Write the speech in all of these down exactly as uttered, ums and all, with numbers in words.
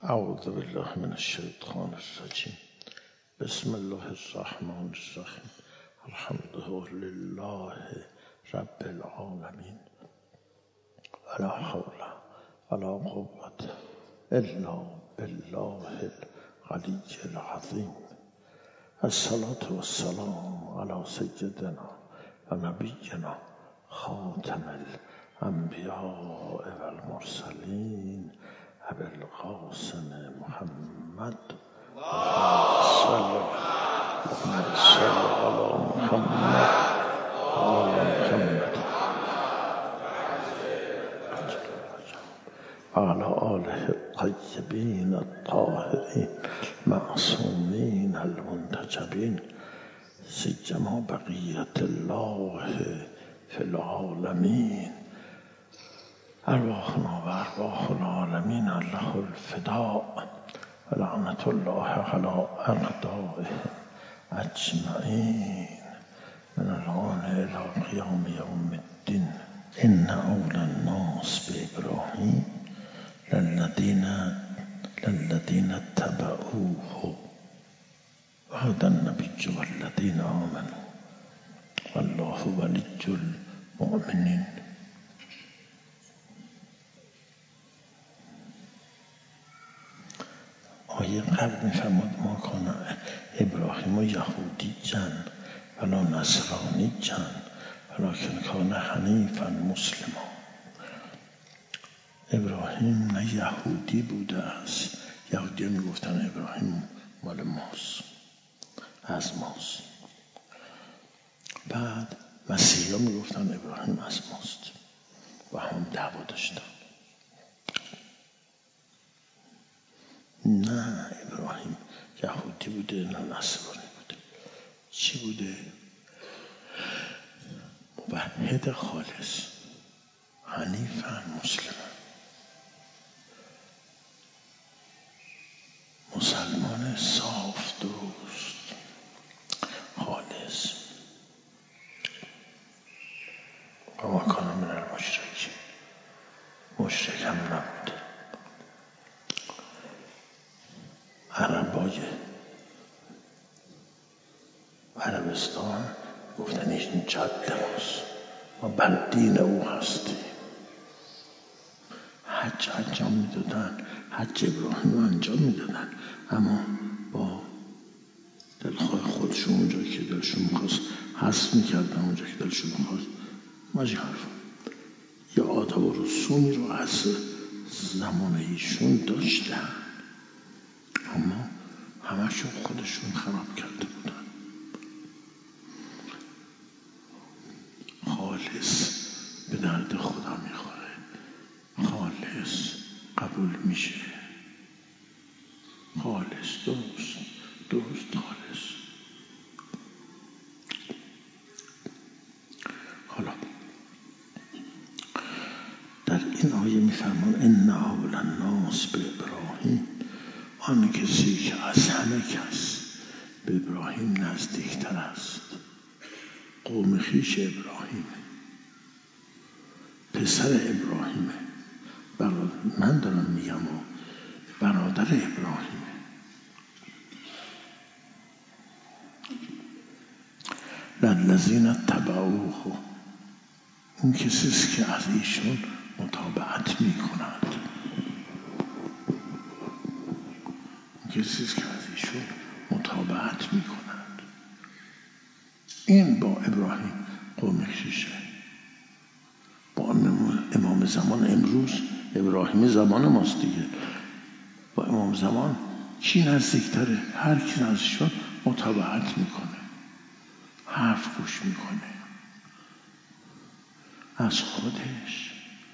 اعوذ بالله من الشیطان الرجیم. بسم الله الرحمن الرحیم. الحمد لله رب العالمین. ولا حول ولا قوة الا بالله العلی العظیم. الصلاة والسلام على سیدنا و نبینا خاتم الانبیاء والمرسلین ابی القاسم محمد صلی علی محمد آل محمد وعلى آله الطیبین الطاهرین معصومین المنتجبین سیما بقیة الله فی العالمین. ارواحنا و ارواح العالمین الله الفداء و لعنت الله علی اعدائهم اجمعین من الان الی قیام یوم الدین. ان اول الناس بابراهیم للذین للذین اتبعوه وهدى النبی والذین آمنوا والله ولی المؤمنین. آیه قبل می‌فرماد ما کان ابراهیم و یهودی جن ولا نصرانی جن ولکن کان حنیفا مسلما. ابراهیم نه یهودی بوده است. یهودی ها میگفتن ابراهیم مال ماست، از ماست. بعد مسیحی ها میگفتن ابراهیم از ماست و هم دعوا داشتن. نه ابراهیم یهودی بوده نه نصرانی بوده. چی بوده؟ موحد خالص، حنیفاً مسلمان، مسلمان صاف درست خالص. و ما کان من المشرکین، مشرک هم نبوده. عربای عربستان گفتن این جد ماست، ما بر دین او هستیم. حج انجام میدادن، حج ابراهیم رو انجام میدادن، اما با دلخواه خودشون اونجا که دلشون میخواست حذف میکردن، اونجا که دلشون میخواست ماجی حرفا. یا آداب و رسومی رو از زمان ایشون داشتن اما همشون خودشون خراب کرده بودن. خالص به درد خدا میخوره، خالص قبول میشه، خالص درست درست خالص. حالا در این آیه میفرمان ان اول الناس به ابراهیم، آن کسی که از همه کس به ابراهیم نزدیکتر است قوم خویش ابراهیم، پسر ابراهیمه، برادر من دارم میگم و برادر ابراهیمه. للذین اتبعوه، اون کسی است که از ایشون متابعت میکنند، اون کسی است که از ایشون متابعت میکنند. این با ابراهیم قوم خویشه. با امام زمان امروز، ابراهیم زمان ماست دیگه، با امام زمان کی نزدیکتره؟ هر کی ازشون متابعت میکنه، حرف گوش میکنه، از خودش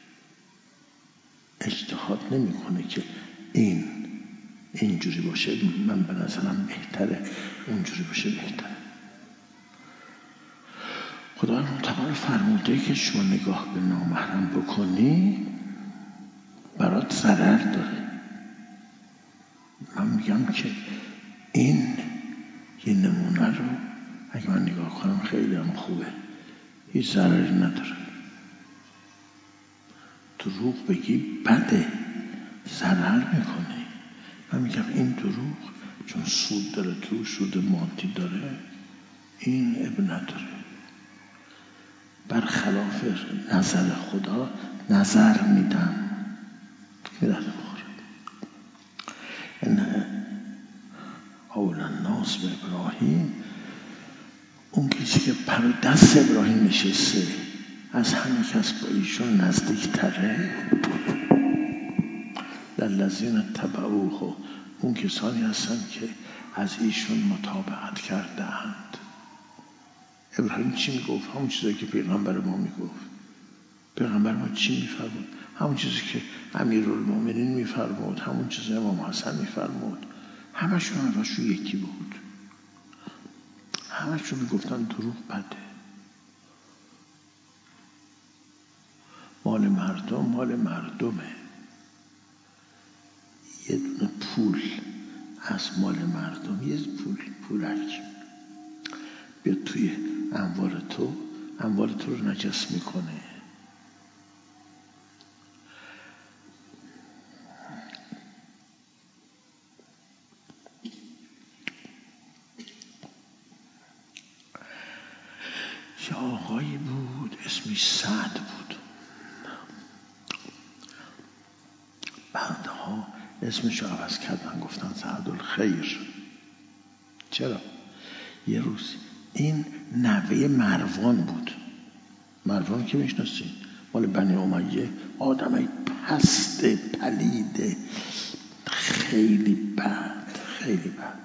اجتهاد نمیکنه که این اینجوری باشه، من به نظرم بهتره اونجوری باشه بهتره. خدای متعال فرموده که شما نگاه به نامحرم بکنی برات ضرر داره. من میگم که این یه نمونه رو اگه من نگاه کنم خیلی هم خوبه، هیچ ضرری نداره. دروغ بگی بده، ضرر میکنه. من میگم این دروغ چون سود داره تو، سود مادی داره، این اب نداره. برخلاف نظر خدا نظر میدم میدن بخوره. این اول الناس به ابراهیم، اون کسی که پر دست ابراهیم نشسته از همه کس با ایشون نزدیک تره. للذین تبعوه، اون کسانی هستن که از ایشون متابعت کردند. ابراهیم چی میگفت؟ همون چیزایی که پیغمبر ما میگفت. پیغمبر ما چی میفرمود؟ همون چیزی که امیرالمومنین میفرمود، همون چیزی امام حسن میفرمود. همشون همشون یکی بود. همشون میگفتن دروغ بده. مال مردم مال مردمه. یه دونه پول از مال مردم، یه پول پولک بیاد توی اموال تو، اموال تو رو نجس میکنه. یه آقایی بود اسمش سعد بود. بعدها اسمش رو عوض کردن گفتن سعد الخیر. چرا؟ یه روز این نوه مروان بود. مروان که میشناسین، مال بنی امیه، آدم پست پلیده، خیلی بد خیلی بد.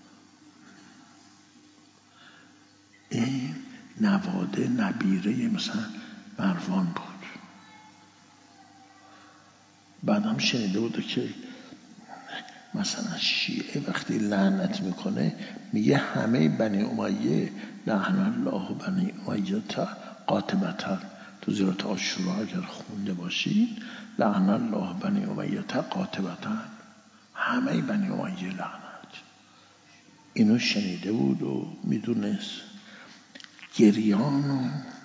این نواده نبیره مثلا مروان بود. بعدم شنیده بود که مثلا شیعه وقتی لعنت میکنه میگه همه بنی امیه لعن الله بنی امیه قاطبتا. تو زیارت عاشورا اگر خونده باشین، لعن الله بنی امیه قاطبتا، همه بنی امیه لعنت. اینو شنیده بود و میدونست. گریان و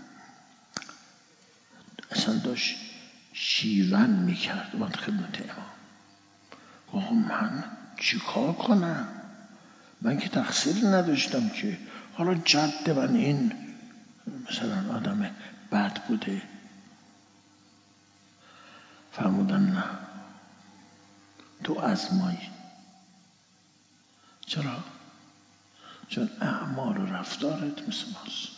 اصلا داشت شیون میکرد. اومد خدمت امام، آقا من چی کار کنم؟ من که تقصیر نداشتم که، حالا جد من این مثلا آدم بد بوده. فرمودن نه، تو ازمایی. چرا؟ چون اعمال و رفتارت مثل ماست.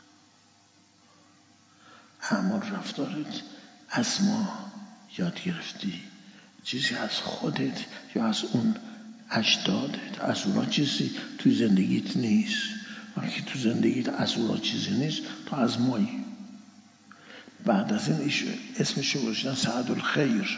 اعمال رفتارت از ما یاد گرفتی، چیزی از خودت یا از اون اجدادت، از اونا چیزی توی زندگیت نیست. وقتی تو زندگیت از اونا چیزی نیست، تو از مایی. بعد از این ایش اسمش رو گذاشتن سعد الخیر.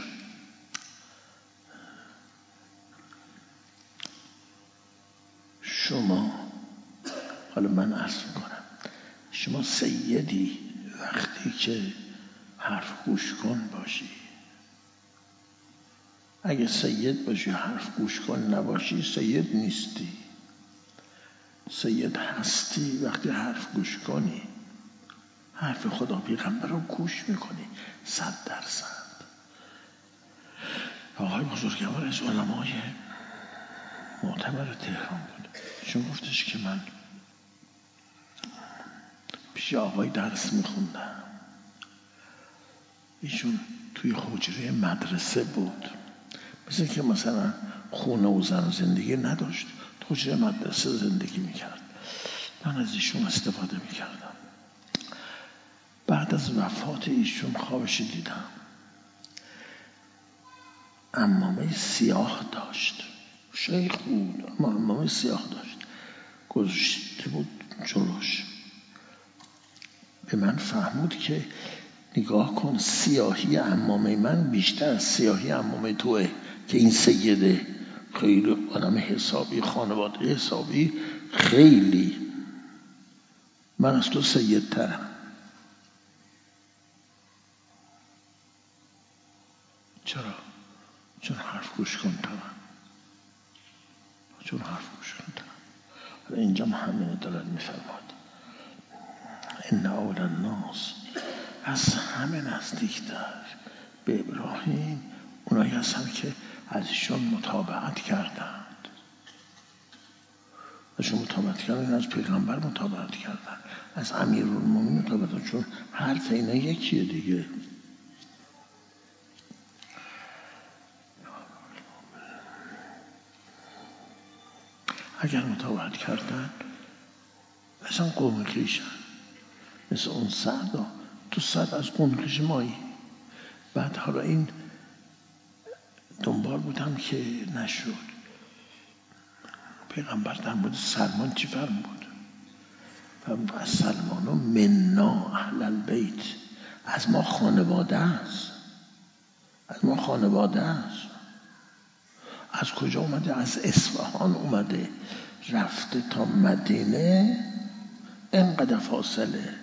شما، حالا من عرض میکنم، شما سیدی وقتی که حرف گوش کن باشی. اگه سید باشی حرف گوش کن نباشی، سید نیستی. سید هستی وقتی حرف گوش کنی، حرف خدا پیغمبر رو گوش میکنی صد درصد. آقای بزرگوار از علمای معتبر تهران بود. چون گفتش که من پیش آقای درس میخوندم، ایشون توی حجره مدرسه بود. مثل که مثلا خونه و زن زندگی نداشت، تو حجره مدرسه زندگی میکرد. من از ایشون استفاده میکردم. بعد از وفات ایشون خوابش دیدم. عمامه سیاه داشت، شیخ بود اما عمامه سیاه داشت، گذاشته بود جلوش. به من فهمود که نگاه کن، سیاهی عمامه من بیشتر از سیاهی عمامه توه که این سیده خیلی آدم حسابی، خانواده حسابی، خیلی من از تو سیدترم. چرا؟ چون حرف گوش کن ترم. چون حرف گوش کن ترم. اینجا همینه دارد میفرماد ان اول الناس، از همه نزدیکتر به ابراهیم اونایی هستن که از ایشون متابعت کردند. ازشون متابعت کردن، از پیغمبر متابعت کردن، از امیرالمومنین متابعت کردن، چون حرف اینا یکیه دیگه. اگر متابعت کردن مثلا قوم خویشن، مثل اون سعدا، تو سعد از قوم خویش مایی. بعد حالا این دنبال بودم که نشد. پیغمبر در مورد سلمان چی فرمود؟ فرمود از سلمان و منا اهل البیت، از ما خانواده است، از ما خانواده است. از کجا اومده؟ از اصفهان اومده رفته تا مدینه، اینقدر فاصله.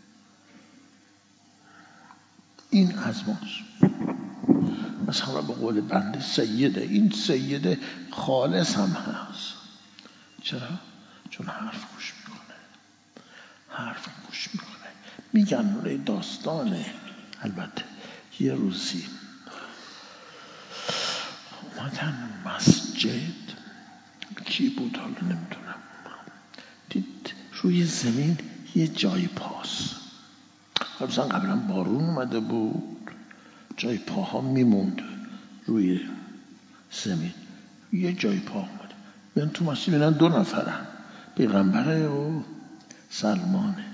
این از ماست. مثلا به قول بنده سیده، این سیده خالص هم هست. چرا؟ چون حرف گوش میکنه، حرف گوش میکنه. میگن داستانه. البته یه روزی اومدن مسجد، کی بود حالا نمیدونم، دید روی زمین یه جای پاس. مثلا قبلا بارون اومده بود، جای پاها میموند روی زمین، یه جای پا اومده. بیان تو مسجد بینن دو نفرن، پیغمبره و سلمانه.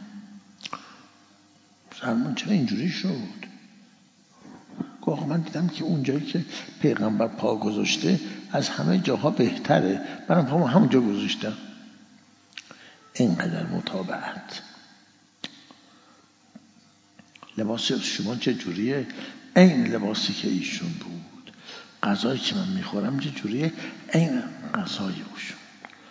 سلمان چرا اینجوری شد؟ گفت من دیدم که اون جایی که پیغمبر پا گذاشته از همه جاها بهتره، منم پامو همونجا گذاشتم. اینقدر متابعت. لباس شما چه جوریه؟ این لباسی که ایشون بود. غذایی که من میخورم چه جوریه؟ این غذای ایشون.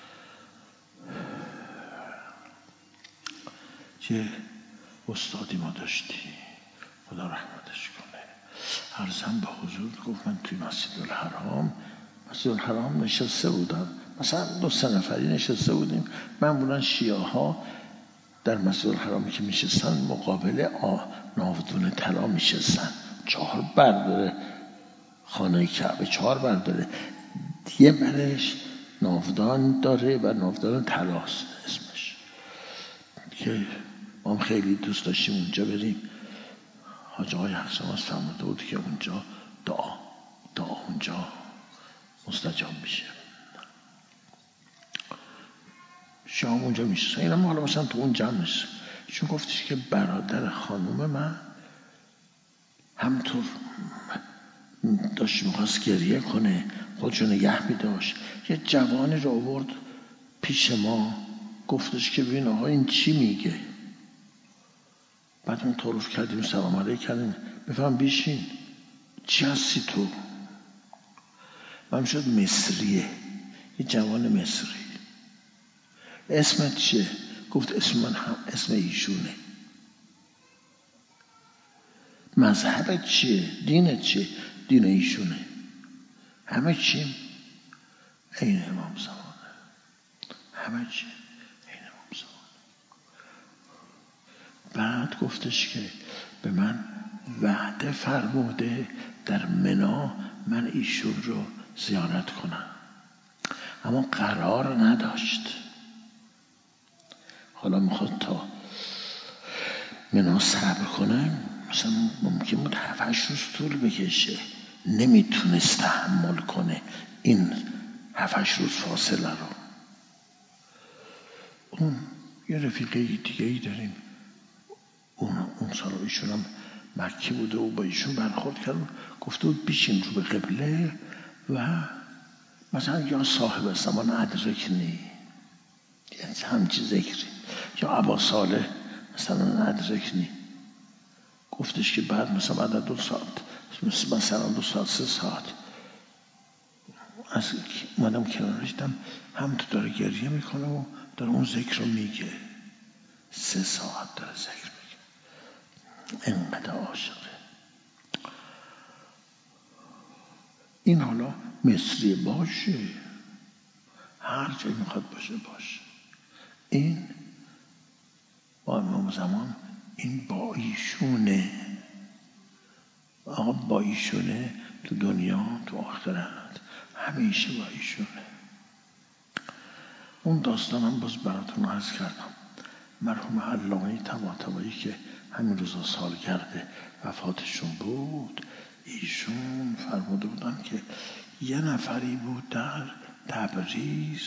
یه استادی ما داشتی، خدا رحمتش کنه، عرضم به حضور، گفت من توی مسجد الحرام مسجد الحرام نشسته بودم، مثلا دو سه نفری نشسته بودیم، من بودن شیعه ها در مسجد الحرامی که میشستن مقابل ناودون طلا میشستن. چهار بر داره خانه کعبه، چهار بر داره، یه برش ناودان داره و ناودان طلاست اسمش، که ما هم خیلی دوست داشتیم اونجا بریم. حاج آقای حق‌شناس فرموده بود که اونجا دعا دعا اونجا مستجاب میشه. شام اونجا میشه. اینم حالا مثلا تو اون جمعش چون گفتش که برادر خانوم من همطور داشت میخواست گریه کنه، خودشو نگه میداشت، یه جوانی رو آورد پیش ما، گفتش که ببین آقا این چی میگه. بعد اون تعارف کردیم، سلام علیک کردیم، بفهم بیشین چی هستی تو؟ من شد مصریه، یه جوان مصری. اسمت چیه؟ گفت اسم من هم اسم ایشونه. مذهبت چیه؟ دینت چیه؟ دین ایشونه. همه چیم این امام زمانه، همه چیم این امام زمانه. بعد گفتش که به من وعده فرموده در منا من ایشون رو زیارت کنم، اما قرار نداشت. حالا میخواد تا منا صبر کنه، مثلا ممکن بود هفت هشت روز طول بکشه، نمیتونست تحمل کنه این هفت هشت روز فاصله رو. اون یه رفیقه دیگه ای داریم، اون اون سال ایشون هم مکی بوده و با ایشون برخورد کرد، گفته بود بیشین رو به قبله و مثلا یا صاحب زمان ادرکنی، یعنی همچی ذکری، یا ابا صالح مثلا ادرکنی. گفتش که بعد مثلا بعد دو ساعت مثلا دو ساعت سه ساعت از مادم کنارش دم هم تو داره گریه میکنه و داره اون ذکر رو میگه، سه ساعت داره ذکر میگه، اینقدر عاشقه. این حالا مصری باشه، هر جایی میخواد باشه باشه. این با امام زمان این با ایشونه، آقا با ایشونه تو دنیا تو آخرت. همیشه با ایشونه. اون داستانم باز براتون عرض کردم. مرحوم علامه طباطبایی که همین روزا سالگرد وفاتشون بود، ایشون فرموده بودن که یه نفری بود در تبریز،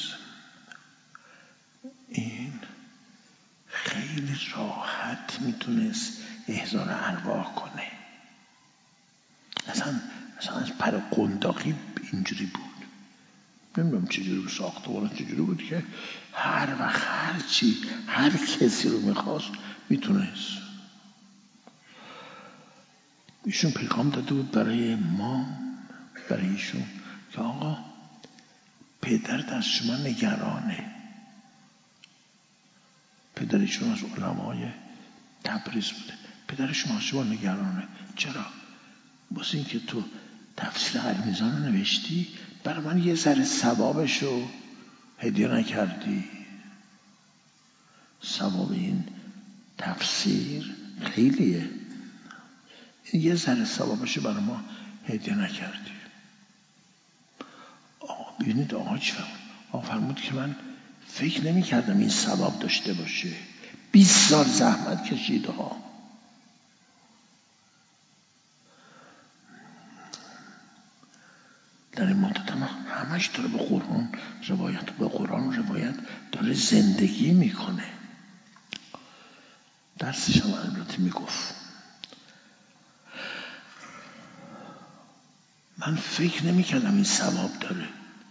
این خیلی راحت میتونست احضار ارواح کنه. اصلا اصلا از پر قنداقی اینجوری بود. نمیدونم چجوری ساخته بود، چجوری بود که هر وقت هر چی هر کسی رو میخواست میتونست. ایشون پیغام داده بود برای ما، برای ایشون که آقا پدرت از شما نگرانه. پدرشون از علمای تبریز بوده. پدر شما از شما نگرانه. چرا؟ واسه این که تو تفسیر المیزان رو نوشتی، برای من یه ذره ثوابشو هدیه نکردی. ثواب این تفسیر خیلیه، یه ذره ثوابشو برای ما هدیه نکردی. آقا ببینید آقا چی فرمود؟ آقا فرمود که من فکر نمی کردم این ثواب داشته باشه. بیست سال زحمت کشید ها. در این مدت هم همش داره به قرآن روایت به قرآن روایت داره زندگی میکنه. درسش هم البته میگفت من فکر نمی کردم این ثواب داره.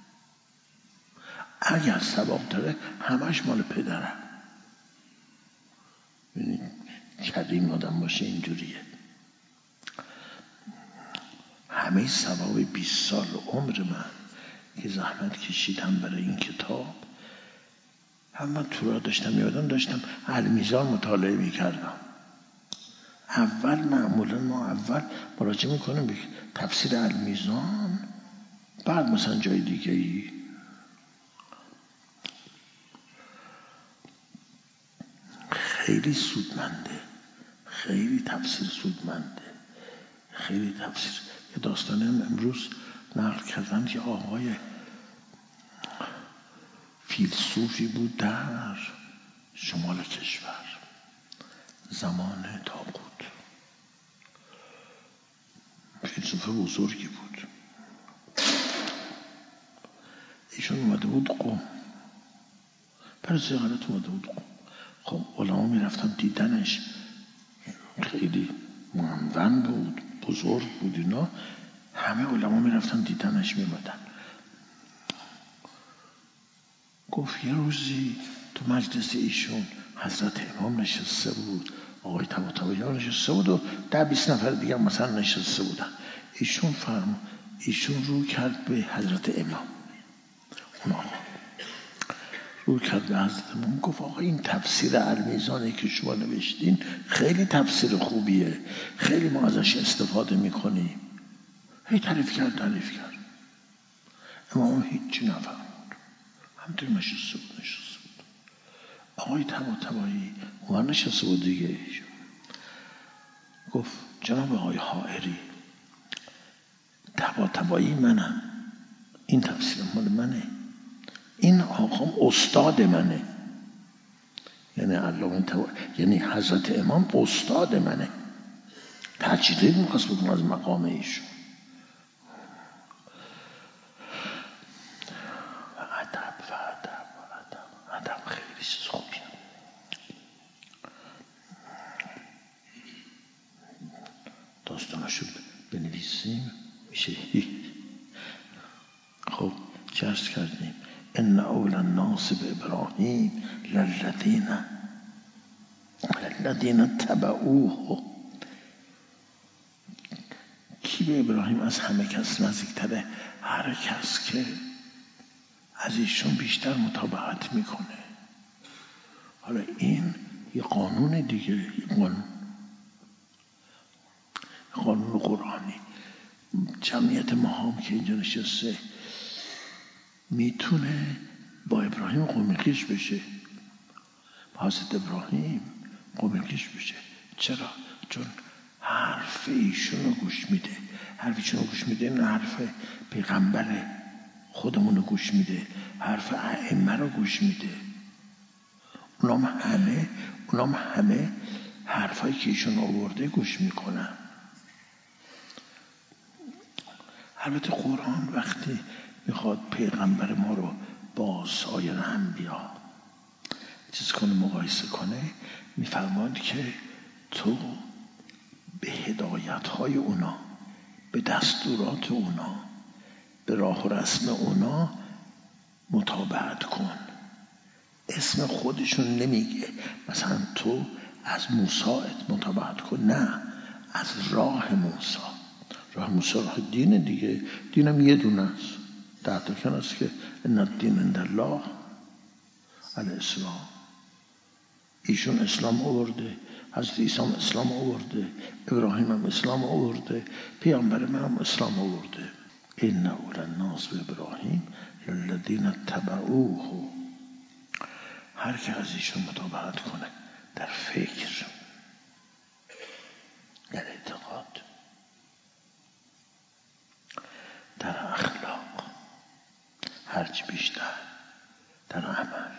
اگر ثواب داره همش مال پدرم. ببینید کریم آدم باشه اینجوریه. همه ثواب بیست سال عمر من که زحمت کشیدم برای این کتاب، هم من تو را داشتم میادم داشتم المیزان مطالعه میکردم. اول معمولا ما اول مراجعه میکنیم به تفسیر المیزان، بعد مثلا جای دیگه ای. خیلی سودمنده، خیلی تفسیر سودمنده، خیلی تفسیر. یه داستانه هم امروز نقل کردن که آقای فیلسوفی بود در شمال کشور زمان تاغوت، فیلسوف بزرگی بود. ایشون اومده بود قم، برای زیارت اومده بود قم. خب علما می رفتن دیدنش، خیلی منون بود، بزرگ بود اینا، همه علما می رفتن دیدنش می مدن. گفت یه روزی تو مجلس ایشون حضرت امام نشسته بود، آقای طباطبایی نشسته بود و ده بیست نفر دیگه مثلا نشسته بودن. ایشون فرم ایشون رو کرد به حضرت امام، اون آقا رو کرد به حضرت امام، گفت آقا این تفسیر المیزانی که شما نوشتین خیلی تفسیر خوبیه، خیلی ما ازش استفاده میکنیم. هی تعریف کرد تعریف کرد امام هیچی نفهمید، همونطور نشسته بود نشسته بود. آقای طباطبایی اون نشسته بود دیگه. گفت جناب آقای حائری، طباطبایی منم، این تفسیر مال منه، این آقام استاد منه. یعنی علامه طباطبایی یعنی حضرت امام استاد منه. تجلیل میخواست بکنم از مقام ایشون. ادب و ادب و ادب ادب خیلی چیز خوبیه. داستانشو بنویسیم میشه. خب چه عرض کردیم؟ ان اول الناس بابراهیم للذین للذین تبعوه. کی به ابراهیم از همه کس نزدیکتره؟ هر کس که از ایشون بیشتر مطابقت میکنه. حالا این یه قانون دیگه، یه قانون قانون قرآنی. جمعیت ما هم که اینجا نشسته میتونه با ابراهیم قوم خویش بشه، با حضرت ابراهیم قوم خویش بشه. چرا؟ چون حرف ایشون رو گوش میده. حرف ایشون رو گوش میده، این حرف پیغمبره. خودمون رو گوش میده، حرف ائمه رو گوش میده. اونام همه اونام همه حرفایی که ایشون آورده گوش میکنن. البته قرآن وقتی میخواد پیغمبر ما رو با سایر انبیا چیز کنه، مقایسه کنه، میفرماد که تو به هدایت های اونا، به دستورات اونا، به راه و رسم اونا متابعت کن. اسم خودشون نمیگه مثلا تو از موسی متابعت کن، نه، از راه موسی. راه موسی راه دین دیگه، دینم یه دونه است، ده تا کن است که ان الدین عند الله الاسلام. ایشون اسلام آورده، حضرت عیسی هم اسلام آورده، ابراهیم هم اسلام آورده، پیامبر من هم اسلام آورده. ان اول الناس به ابراهیم الذین اتبعوه. هر که از ایشون متابعت کنه در فکر، در اعتقاد، در اخلاق، هرچی بیشتر در عمل.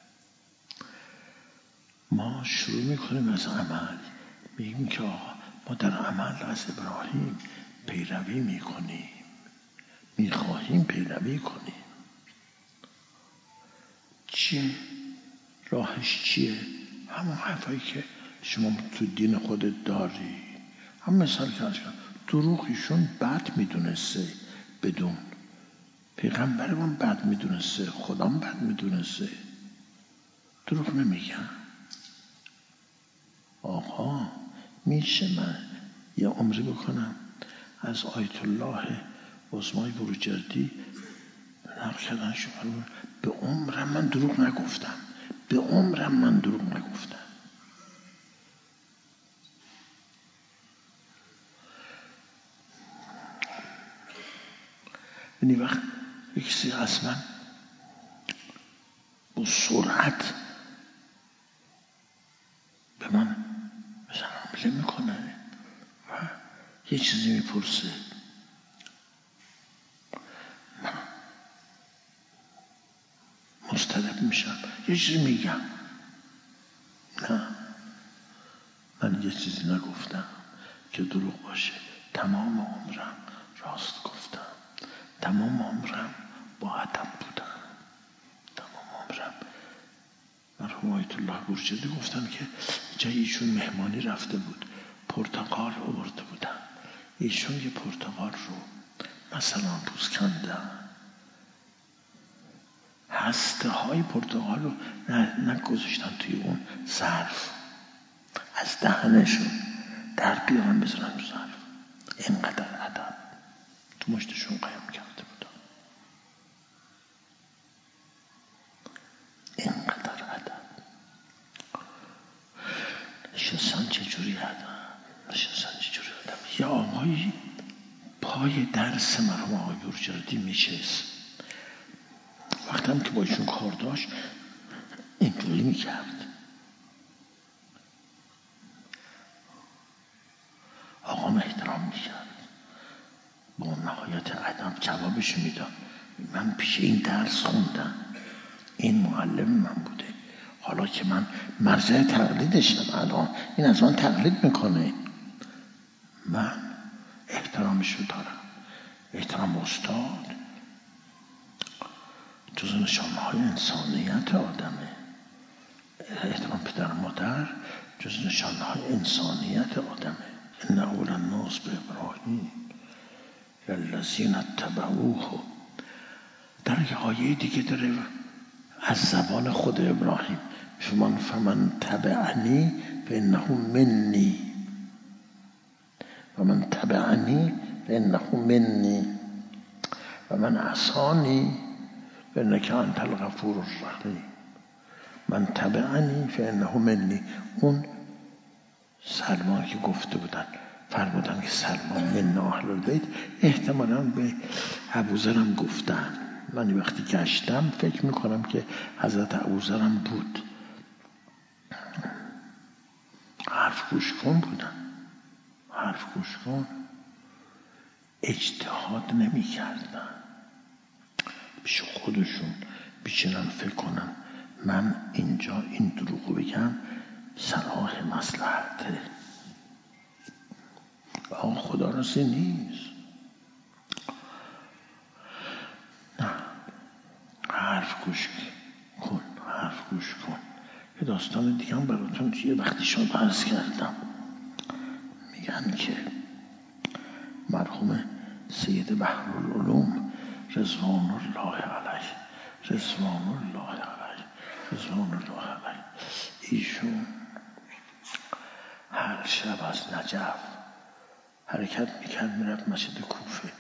ما شروع میکنیم از عمل، میگیم که آقا ما در عمل از ابراهیم پیروی میکنیم، میخواهیم پیروی کنیم. چیه؟ راهش چیه؟ همون حرفایی که شما تو دین خودت داری. هم مثال که از دروغیشون بد میدونسته، بدون پیغمبرمون بد میدونسته، خدام بد میدونسته، دروغ نمیگم. آقا میشه من یه عمری بکنم از آیت الله عظمای بروجردی نقل کردن شما، به عمرم من دروغ نگفتم، به عمرم من دروغ نگفتم. یعنی وقت کسی از من با سرعت به من مثلا حمله میکنه و یه چیزی میپرسه، من مضطرب میشم، یه چیزی میگم، نه، من یه چیزی نگفتم که دروغ باشه. تمام عمرم راست گفتم، تمام عمرم با ادب بودم، تمام عمرم. مرحوم آیت الله بروجردی گفتن که جای ایشون مهمانی رفته بود، پرتقال آورده بودن، ایشون یه پرتقال رو مثلا پوست کندن، هسته های پرتقال رو نگذاشتن توی اون ظرف، از دهنشون در بیان بزنن تو ظرف. اینقدر ادب تو مشتشون قایم کرده بودن، اینقدر ادب. نشستن چجوری ادب، نشستن چجوری ادب. یه آقایی پای درس مرحوم آقای بروجردی میشست، وقتی هم که با ایشون کار داشت اینطوری میکرد. آقام احترام میکرد، با نهایت ادب جوابش میداد. من پیش این درس خوندم، این معلم من بوده، حالا که من مرجع تقلیدشم، الان این از من تقلید میکنه، من احترامش رو دارم. احترام استاد جز نشانهای انسانیت آدمه، احترام پدر مادر جز نشانهای انسانیت آدمه. ان اول الناس به ابراهیم الذین اتبعوه. در یه آیه دیگه داره از زبان خود ابراهیم، فمن فمن تبعنی فانه منی، ومن تبعنی فانه منی ومن عصانی فانک انت الغفور الرحیم. من تبعنی فانه منی. اون سلمان که گفته بودن، فرمودن که سلمان من اهل البیت، احتمالاً به ابوذرم گفتن. من وقتی گشتم فکر میکنم که حضرت ابوذرم بود. حرف گوش کن بودن، حرف گوش کن، اجتهاد نمی کردن. پیش خودشون بیچنن فکر کنن من اینجا این دروغو بگم صلاح مصلحته. آقا خدا راستی نیست. نه، حرف گوش کن، حرف گوش کن. یه داستان دیگه هم براتون یه وقتی شما عرض کردم. میگن که مرحوم سید بحرالعلوم رضوان الله علیه رضوان الله علیه رضوان الله علیه ایشون هر شب از نجف حرکت میکرد میرفت مسجد کوفه.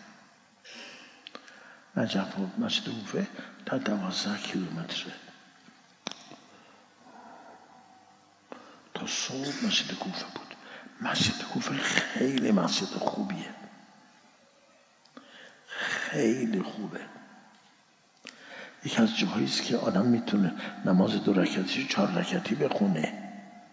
نجف و مسجد کوفه تا دوازده کیلومتره. تا صبح مسجد کوفه بود. مسجد کوفه خیلی مسجد خوبیه، خیلی خوبه. یکی از جاهایی است که آدم میتونه نماز دو رکعتی چهار رکعتی بخونه.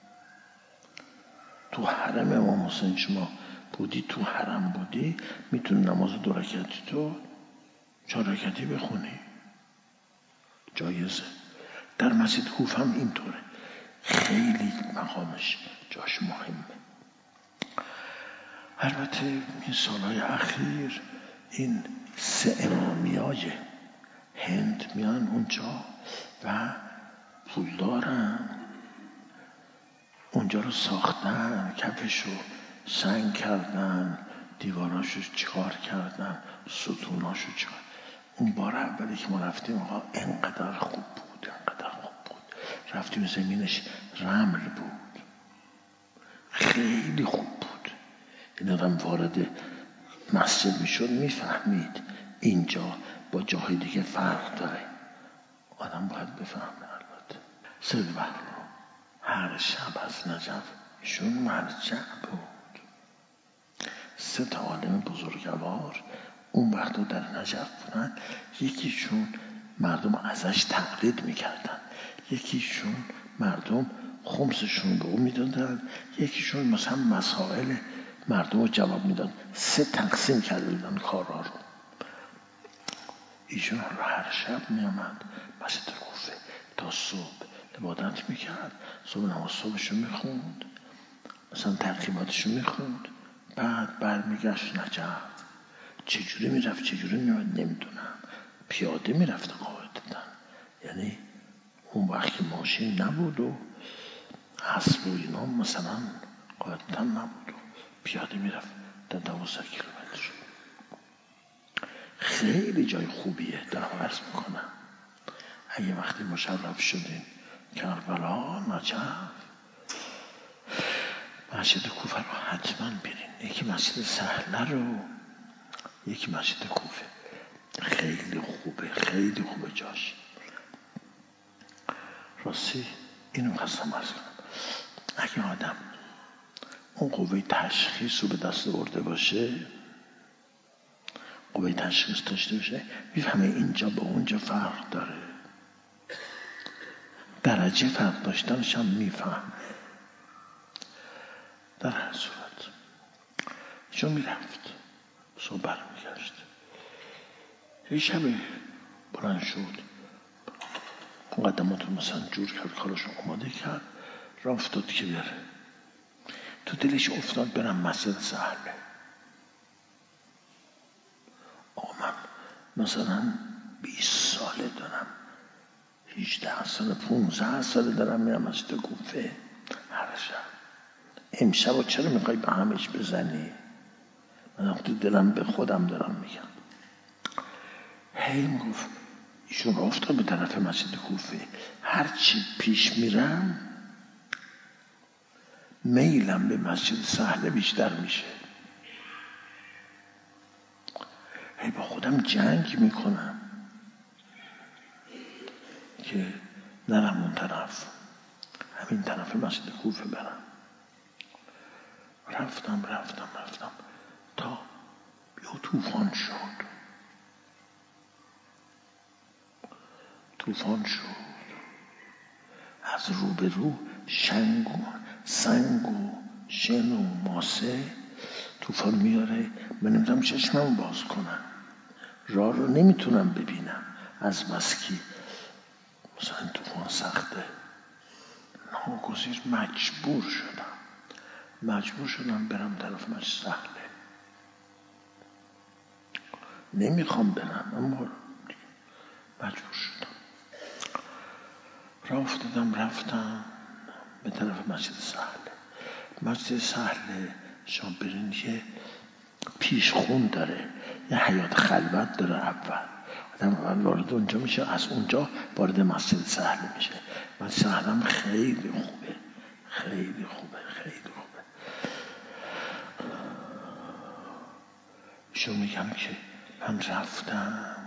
تو حرم امام حسین شما بودی، تو حرم بودی، میتونی نماز دو رکعتی تو چهار رکعتی بخونی، جایزه. در مسجد کوفه هم اینطوره، خیلی مقامش جاش مهمه. البته این سالهای اخیر این سه امامیای هند میان اونجا و پول دارن، اونجا رو ساختن، کفشو سنگ کردن، دیواراشو چیکار کردن، ستوناشو چیکار. اون بار اولی که ما رفتیم آقا انقدر خوب بود، انقدر خوب بود. رفتیم زمینش رمل بود، خیلی خوب بود. این آدم وارد مسجد میشد میفهمید اینجا با جاهای دیگه فرق داره. آدم باید بفهمه. البته سید بحرالعلوم هر شب از نجف ایشون مرجع بود. سه تا عالم بزرگوار اون وقتا در نجف بودن. یکیشون مردم ازش تقلید میکردن، یکیشون مردم خمسشون به اون میدادن، یکیشون مثلا مسائل مردم رو جواب میداد. سه تقسیم کرده بودن کارا رو. ایشون رو هر شب میامد مسجد کوفه تا صبح عبادت میکرد، صبح نماز صبحشو میخوند، مثلا ترکیباتشو میخوند، بعد برمیگشت نجف. چجوری میرفت چجوری میامد نمیدونم، پیاده میرفت قاعدتا. یعنی اون وقت که ماشین نبود و اسب و اینا مثلا قاعدتا نبود و پیاده میرفت تا دوازده کیلومتر. خیلی جای خوبیه. دارم عرض میکنم اگه وقتی مشرف شدین کربلا، نجف، مسجد کوفه رو حتما برین. یکی مسجد سهله رو، یکی مسجد کوفه. خیلی خوبه، خیلی خوبه جاش. راستی اینو خواستم عرض کنم، اگه آدم اون قوه تشخیص رو به دست آورده باشه، قوه تشخیص داشته باشه، میفهمه اینجا با اونجا فرق داره. درجه فرق داشتنش هم میفهم. در هر صورت چون میرفت صبح برمیگشت. یه شب بلند شد، مقدمات رو مثلا جور کرد، کاراشو آماده کرد، راه افتاد که بره. تو دلش افتاد برم مسجد سهله. آقا من مثلا بیست ساله دارم، هجده ساله، پونزده ساله دارم میرم مسجد کوفه هر شب. امشب چرا میخوای به همش بزنی؟ من تو دلم به خودم دارم میگم. هی میگفت ایشون افتاد به طرف مسجد کوفه. هرچی پیش میرم میلم به مسجد سهله بیشتر میشه. هی با خودم جنگ میکنم که نرم اون طرف، همین طرف مسجد کوفه برم. رفتم رفتم رفتم تا یه طوفان شد. طوفان شد از رو به رو، شنگ و سنگ و شن و ماسه طوفان میاره. من نمیدونم چشمم باز کنم، راه رو نمیتونم ببینم. از مسکی مثلا طوفان سخته، ناگزیر مجبور شدم مجبور شدم برم طرف مسجد سهله. نمیخوام برم اما مجبور شدم. راه افتادم رفتم به طرف مسجد سهله. مسجد سهله شما برین یه پیش خون داره، یه حیات خلوت داره. اول آدم اول وارد اونجا میشه، از اونجا وارد مسجد سهله میشه. مسجد سهله هم خیلی خوبه، خیلی خوبه، خیلی خوبه. شو میگم که من رفتم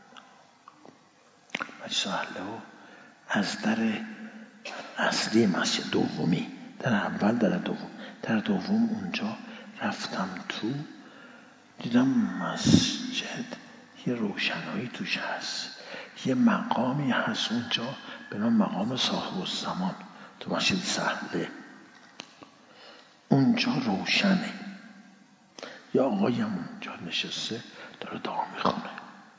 مسجد سهله و از در اصلی مسجد دومی، در اول در دوم در دوم اونجا رفتم تو، دیدم مسجد یه روشنایی توش هست، یه مقامی هست اونجا به نام مقام صاحب الزمان تو مسجد سهله. اونجا روشنه، یا آقایی هم اونجا نشسته داره دعا میخونه.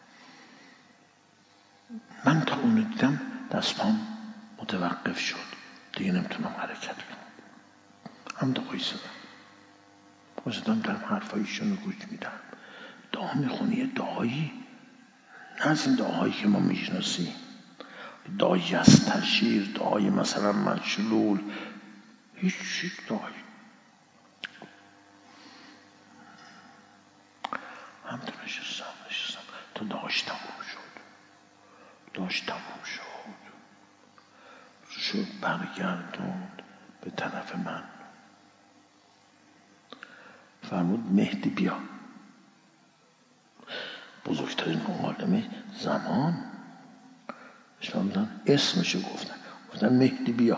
من تا اونو دیدم دستپام متوقف شد، دیگه نمیتونم حرکت کنم. هم دعایی زدم بازدم دارم حرفایشون رو گوش میدم. دعا میخونی، یه دعایی نه از این دعایی که ما میشناسیم، دعایی از تشیر، دعایی مثلا مشلول، هیچ هیچ دعایی. هم تو نشستم نشستم تا دعاش تموم شد. دعاش تموم شد شد برگردوند به طرف من، فرمود مهدی بیا. بزرگترین عالم زمان اسمشو گفتن گفتن مهدی بیا.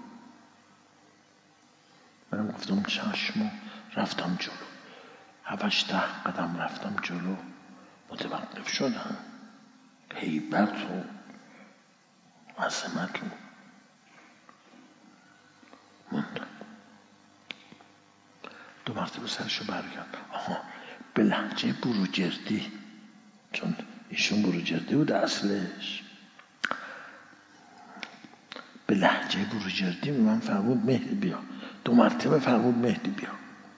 منم گفتم چشم و رفتم جلو. هفت ده قدم رفتم جلو، متوقف شدم. هیبت و عظمت و موندم. دو مرتبه سرشو برگرد. آها، به لهجه بروجردی، چون ایشون بروجردی بود اصلش، به لهجه بروجردی به من فرمود مهدی بیا. دو مرتبه فرمود مهدی بیا.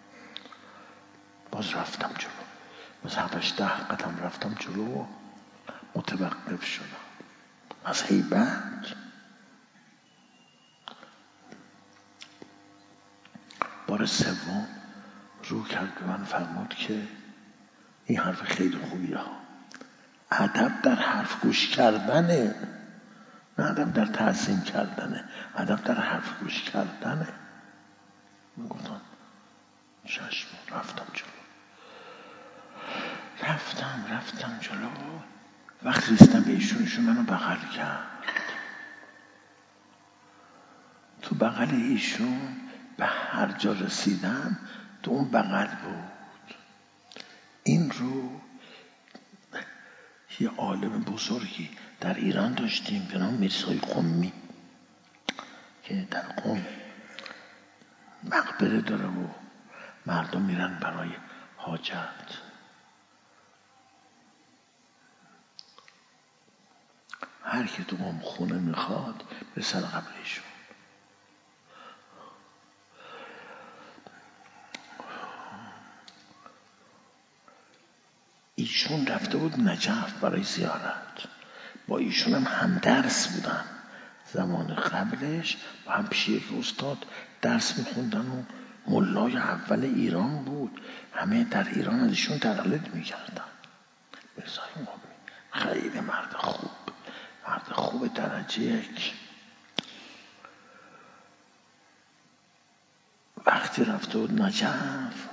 باز رفتم جلو، باز هفتش ده قدم رفتم جلو و متوقف شدم از هیبت. بار سوم رو کرد به من فرمود که این حرف خیلی خوبیه ها، ادب در حرف گوش کردنه، نه ادب در تعظیم کردنه، ادب در حرف گوش کردنه. من گفتم چشم، رفتم جلو رفتم رفتم جلو. وقتی رسیدم به ایشونشون منو بغل کرد. تو بغل ایشون به هر جا رسیدم تو اون بغل بود. این رو یه عالم بزرگی در ایران داشتیم به نام میرزای قمی که در قم مقبره داره و مردم میرن برای حاجت. هر کی تو قم خونه میخواد به سر قبر ایشون. ایشون رفته بود نجف برای زیارت، با ایشون هم هم درس بودن زمان قبلش، با هم پیش یک استاد درس میخوندن و ملای اول ایران بود، همه در ایران از ایشون تقلید میکردن. میرزای قمی خیلی مرد خوب، مرد خوب درجه یک. وقتی رفته بود نجف،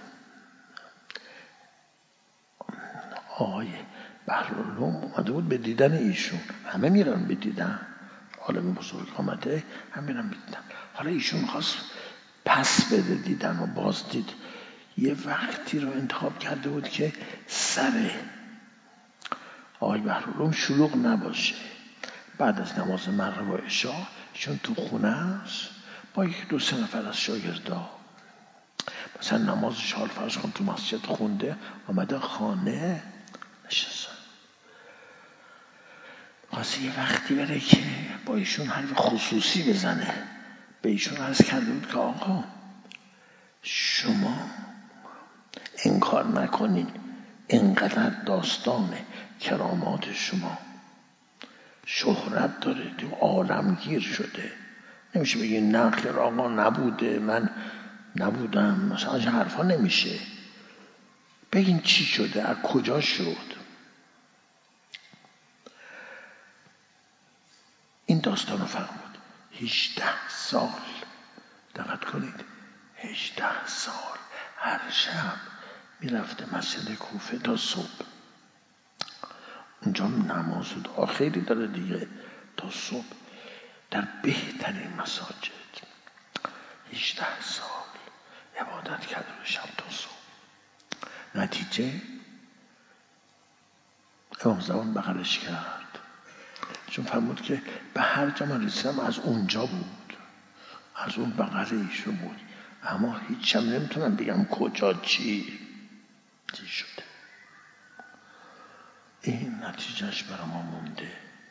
آقای بحرالعلوم اومده بود به دیدن ایشون. همه میرن به دیدن، عالم بزرگ آمده هم میرن به دیدن. حالا ایشون خواست پس بده دیدن و باز دید. یه وقتی رو انتخاب کرده بود که سر آقای بحرالعلوم شلوغ نباشه. بعد از نماز مغرب و عشا ایشون تو خونه است با یک دو سه نفر از شاگردا، مثلا نمازش حال فرض کن تو مسجد خونده، آمده خانه نشستن. خواسته یه وقتی بره که با ایشون حرف خصوصی بزنه. به ایشون عرض کرده بود که آقا شما انکار نکنین اینقدر داستان کرامات شما شهرت داره، تو عالم گیر شده. نمیشه بگین نه خیر آقا نبوده، من نبودم، مثلا از حرفا نمیشه. بگین چی شده، از کجا شد. این داستان رو فرمود. هجده سال دقت کنید، هجده سال هر شب میرفته مسجد کوفه تا صبح. اونجا نماز و دعا خیلی داره دیگه، تا صبح در بهترین مساجد هجده سال عبادت کرده به شب تا صبح. نتیجه امام زمان بغلش کرد، چون فرمود که به هر جا من رسیدم از اونجا بود، از اون بغل ایشون بود، اما هیچ هم نمیتونم بگم کجا چی چی شده. این نتیجهش برای ما مونده.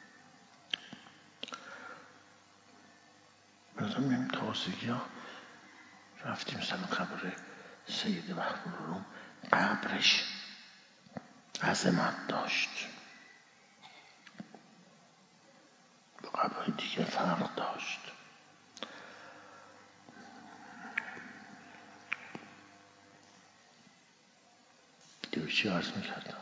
بعدا میگم تازگی ها رفتیم سر قبر سید بختالعلوم، قبرش عظمت داشت، با قبرهای دیگه فرق داشت. دیگه چی عرض میکردم؟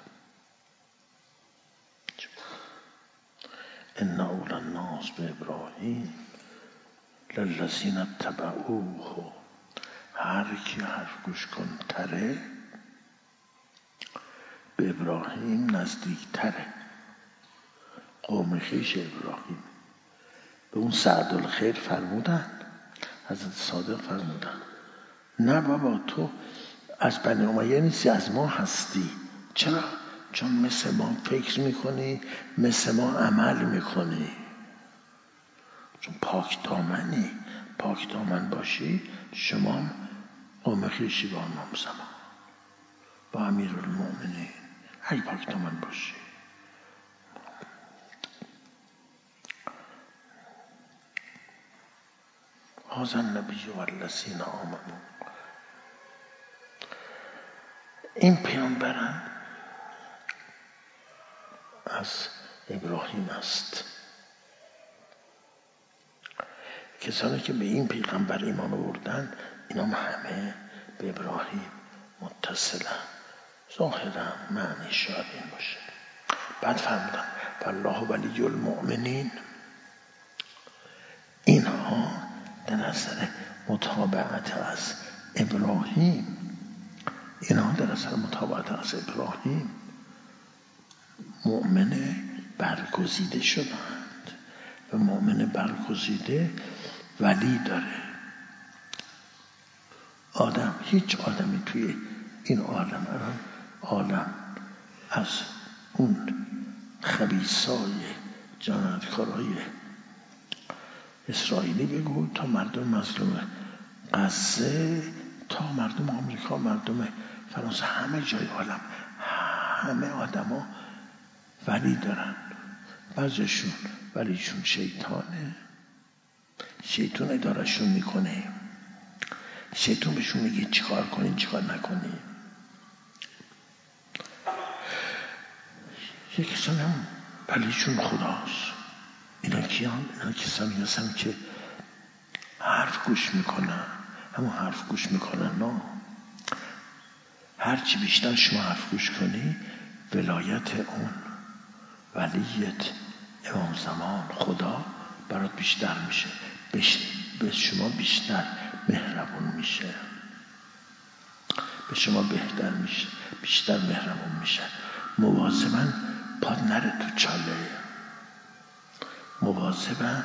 ان اول الناس به ابراهیم للذین اتبعوه. هر کی حرف گوش کن تره به ابراهیم نزدیک تره. قوم خویش ابراهیم به اون سعدالخیر فرمودن، حضرت صادق فرمودن نه بابا تو از بنی امیه نیستی، از ما هستی. چرا؟ چون مثل ما فکر میکنی، مثل ما عمل میکنی. چون پاک دامنی، پاک دامن باشی، شما قوم خویشی با امام زمان، با امیرالمؤمنین، اگه پاک دامن باشی. هذا النبی والذین آمنوا. این پیامبرم از ابراهیم است. کسانی که به این پیغمبر ایمان آوردن اینا همه به ابراهیم متصلن. ظاهرا معنی شاید این باشه. بعد فرمودن والله ولی المؤمنین. اینها در اثر متابعت از ابراهیم، اینها در اثر متابعت از ابراهیم مؤمن برگزیده شدند و مؤمن برگزیده ولی داره. آدم، هیچ آدمی توی این عالم، الان عالم از اون خبیثای جنایتکارای اسرائیلی بگو تا مردم مظلوم غزه، تا مردم آمریکا، مردم فرانسه، همه جای عالم همه آدما ولی دارن. بعضیشون ولیشون شیطانه، شیطان ادارشون میکنه، شیطان بهشون میگه چیکار کنین چیکار نکنین. یک کسانی هم ولیشون خداست. اینا کیان؟ اینا کسانی هستن که حرف گوش میکنن، همون حرف گوش میکنن. نه، هرچی بیشتر شما حرف گوش کنی ولایت اون ولیت امام زمان خدا برات بیشتر میشه، به شما بیشتر مهربون میشه، به شما بهتر میشه، بیشتر مهربون میشه. مواظباً پاد نره تو چاله، مواظباً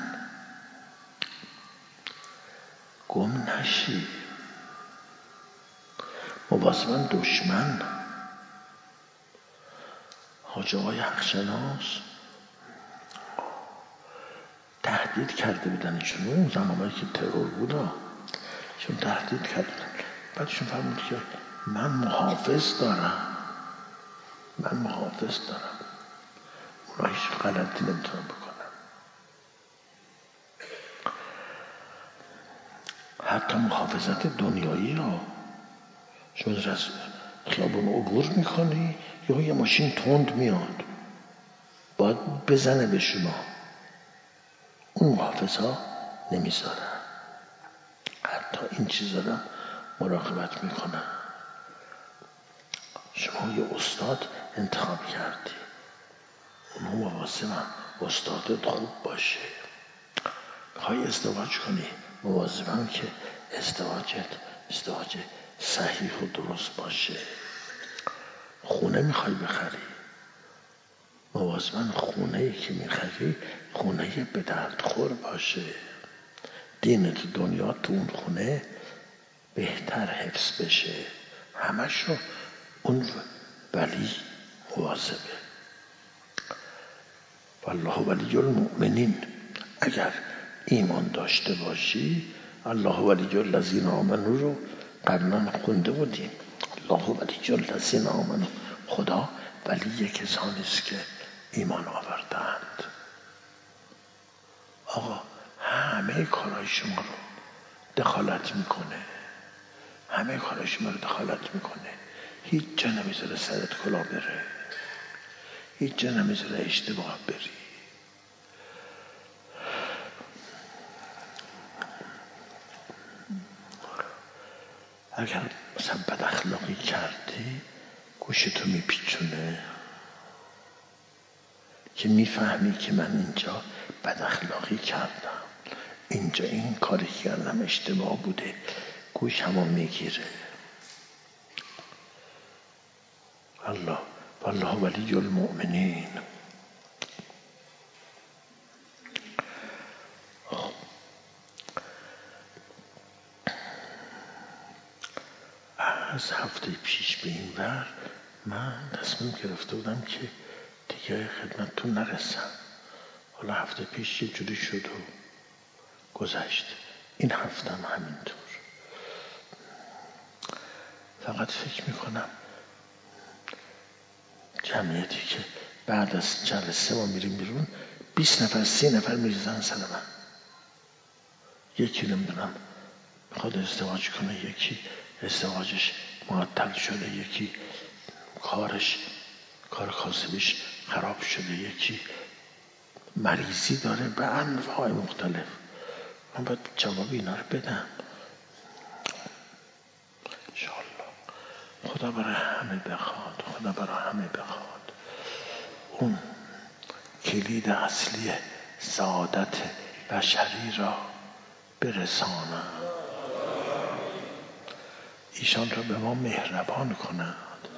گم نشی، مواظباً دشمن. حاجی آقای حقشناس تهدید کرده بودن ایشون اون زمانی که ترور بود، چون تهدید کردن. بعدشون فرمود که من محافظ دارم، من محافظ دارم. اونا هیچ غلطی نمیتونن بکنن. حتی محافظت دنیایی ها، شما از خیابون عبور میکنی یا یه ماشین تند میاد باید بزنه به شما، اون محافظ ها نمیذارن، حتی این چیزا رو مراقبت میکنن. شما یه استاد انتخاب کردی، اونو مواظبن استادت خوب باشه. میخوای ازدواج کنی، مواظبن که ازدواجت ازدواج صحیح و درست باشه. خونه میخوای بخری، مواظبن خونه‌ای که میخری خونه به درد خور باشه. دین تو دنیا تو اون خونه بهتر حفظ بشه. همشو اون ولی مواظبه. والله ولی المؤمنین، اگر ایمان داشته باشی، الله ولی الذین آمنوا رو قبلا خونده بودیم. الله ولی الذین آمنوا، خدا ولی کسانی است که ایمان آوردند. آقا همه کارهای شما رو دخالت میکنه، همه کارهای شما رو دخالت میکنه، هیچ جا نمیذاره سرت کلا بره، هیچ جا نمیذاره اشتباه بری. اگر مثلا بد اخلاقی کردی گوشتو میپیچونه که میفهمی که من اینجا بد اخلاقی کردم، اینجا این کاری کردم اشتباه بوده، گوشمو میگیره. الله والله ولی المؤمنین. از هفته پیش به این ور من تصمیم گرفته بودم که دیگه خدمتتون نرسم. حالا هفته پیش یه جوری شد و گذشت، این هفته هم همینطور. فقط فکر میکنم جمعیتی که بعد از جلسه ما میریم بیرون بیست نفر سی نفر میریزن سر من. یکی نمیدونم میخواد ازدواج کنه، یکی ازدواجش معطل شده، یکی کارش کار کاسبیش خراب شده، یکی مریضی داره به انواع مختلف. من باید جواب اینا رو بدم. انشاءالله خدا برای همه بخواد، خدا برای همه بخواد اون کلید اصلی سعادت بشری را برسانم، ایشان را به ما مهربان کند،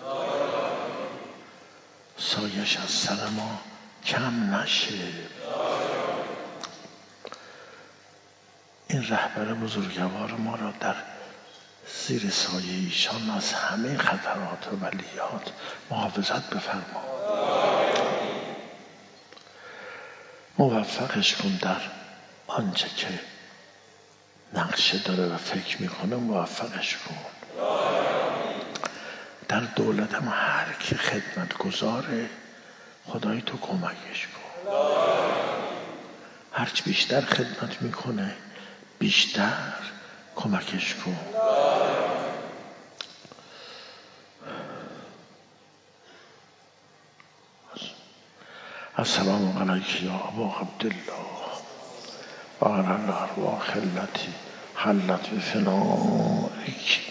سایش از سر ما کم نشه. این رهبر بزرگوار ما را در زیر سایه ایشان از همه خطرات و بلیات محافظت بفرما. موفقش کن در آنچه که نقشه داره و فکر میکنه، موفقش کن. در دولتم هر کی خدمت گذاره خدای تو کمکش کن. هرچی بیشتر خدمت میکنه بیشتر کمکش کن. السلام علیک یا ابا عبدالله و علی الارواح التي حلت بفنائک،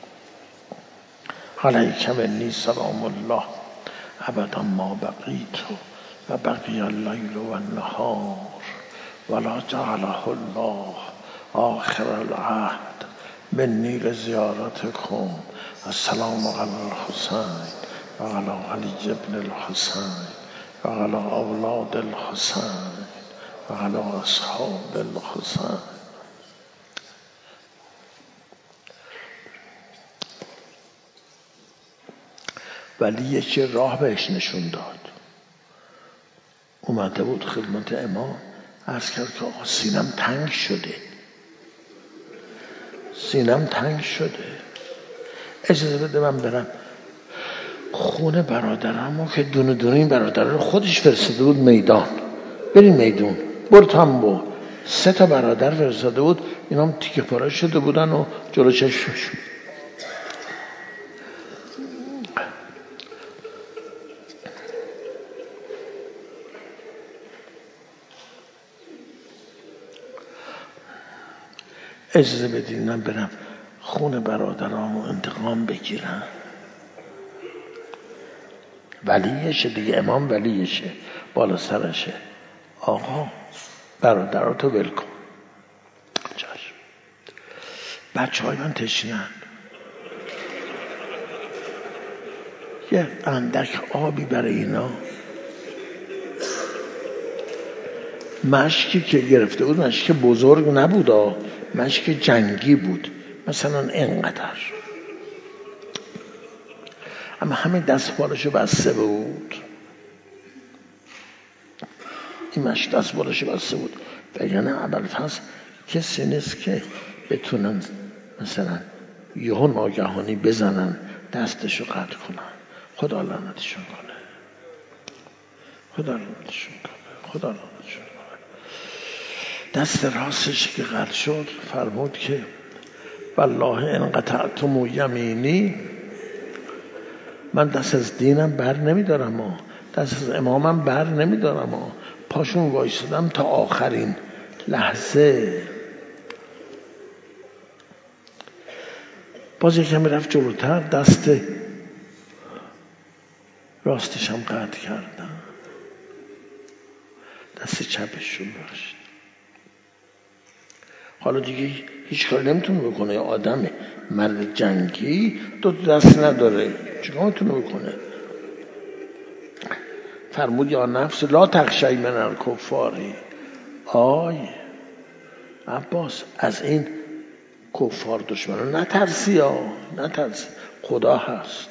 علیک منی سلام الله ابدا ما بقیت و بقی اللیل و النهار ولا جعله الله آخر العهد منی لزیارتکم. السلام علی الحسین و علی علی ابن الحسین و علی اولاد الحسین و علی اصحاب الحسین. ولی یکی راه بهش نشون داد. اومده بود خدمت امام عرض کرد که آقا سینم تنگ شده، سینم تنگ شده، اجازه بده من برم خونه برادرمو که دونه دونه این برادر رو خودش فرستاده بود میدان، بریم میدون، برو تام برو. سه تا برادر فرستاده بود، اینا هم تیکه پاره شده بودن و جلو چشمش. اجازه بدین من برم خون برادرامو انتقام بگیرم. ولیشه دیگه، امام ولیشه، بالا سرشه. آقا برادراتو ول کن. چشم. بچه های من تشنن، یه اندک آبی برای اینا. مشکی که گرفته بود مشک بزرگ نبود، مشک جنگی بود، مثلا اینقدر، اما همین دستمالشو بسته بود. این مشک دستمالشو بسته بود. و یعنی ابوالفضل کسی نیست که بتونن مثلا یهو ناگهانی بزنن دستشو قطع کنن. خدا لعنتشون کنه، خدا لعنتشون کنه، خدا لعنتشون کنه. دست راستش که قطع شد فرمود که والله ان قطعتم یمینی، من دست از دینم بر نمیدارم و دست از امامم بر نمیدارم و پاشون وایسادم تا آخرین لحظه. باز یکم رفت جلوتر، دست راستش هم قطع کردم، دست چپشون داشت. حالا دیگه هیچ کار نمیتونه بکنه، آدمه، مرد جنگی دو دست نداره، چیکار میتونه بکنه؟ فرمود یا نفس لا تخشی من الکفاری. آی عباس از این کفار دشمنان نترسی، ها نترسی، خدا هست.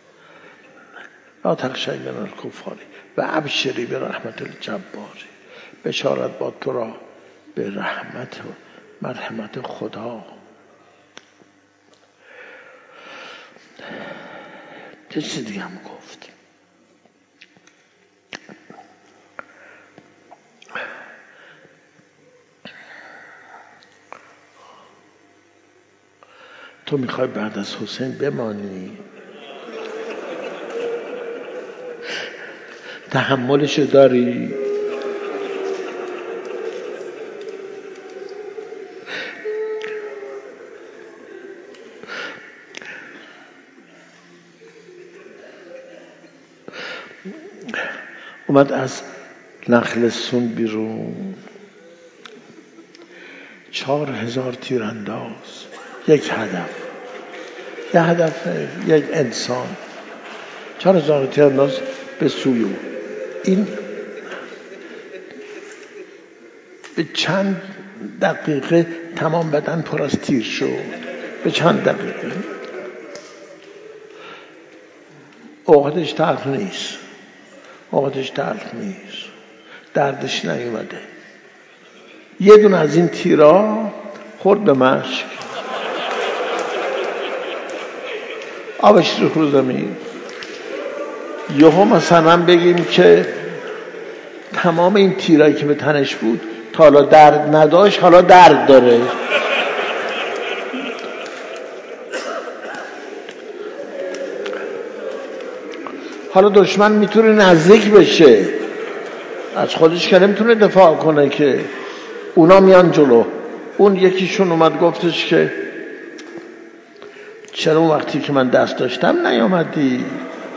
لا تخشی من الکفاری و ابشری به رحمت الجباری، بشارت با تو را به رحمت و مرحمت خدا. چه چیز دیگه هم گفت. تو میخوای بعد از حسین بمانی؟ تحملشو داری؟ اومد از نخلستون بیرون، چهار هزار تیرانداز، یک هدف، یک هدف، یک انسان، چهار هزار تیرانداز به سوی او. این به چند دقیقه تمام بدن پر از تیر شد، به چند دقیقه. عقدش تلخ نیست، عقدش تلخ نیست، دردش نیومده. یه دونه از این تیرا خورد به مشک، آبش ریخت رو زمین. یهو مثلا بگیم که تمام این تیرایی که به تنش بود تا حالا درد نداشت، حالا درد داره. حالا دشمن میتونه نزدیک بشه، از خودش که نمیتونه دفاع کنه که. اونا میان جلو. اون یکیشون اومد گفتش که چرا اون وقتی که من دست داشتم نیامدی؟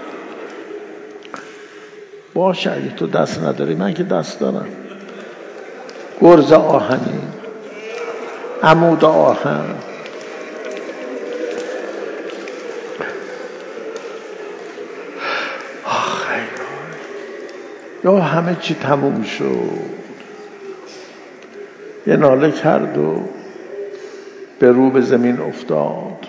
باشه اگه تو دست نداری، من که دست دارم. گرز آهنی، عمود آهن. آخه یا همه چی تموم شد. یه ناله کرد و به رو به زمین افتاد.